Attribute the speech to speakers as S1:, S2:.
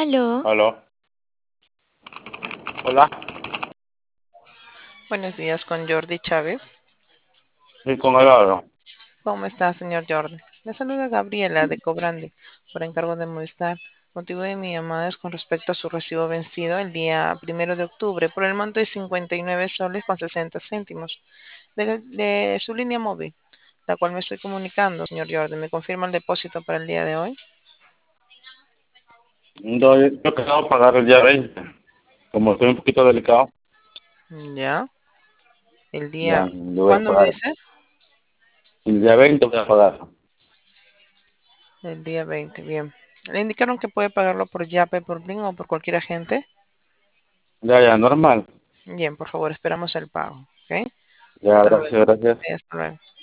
S1: Aló,
S2: Aló. Hola.
S3: Buenos días con Jordi Chávez.
S2: Sí, con el hablo.
S3: ¿Cómo está, señor Jordi? Le saluda Gabriela de Cobrande, por encargo de Movistar. Motivo de mi llamada es con respecto a su recibo vencido el día 1 de octubre por el monto de 59 soles con 60 céntimos de su línea móvil, la cual me estoy comunicando, señor Jordi. ¿Me confirma el depósito para el día de hoy?
S2: Yo quedaba pagar el día 20. Como estoy un poquito delicado,
S3: Ya. El
S2: ya
S3: día,
S2: yo voy a
S3: ¿cuándo me
S2: pagar.
S3: dice?
S2: El día 20 voy a pagar.
S3: El día 20. Bien. ¿Le indicaron que puede pagarlo por Yape, por Bling o por cualquier agente?
S2: Ya, normal.
S3: Bien, por favor, esperamos el pago. ¿Ok?
S2: Ya,
S3: Hasta luego.
S2: gracias, gracias.
S3: Hasta luego.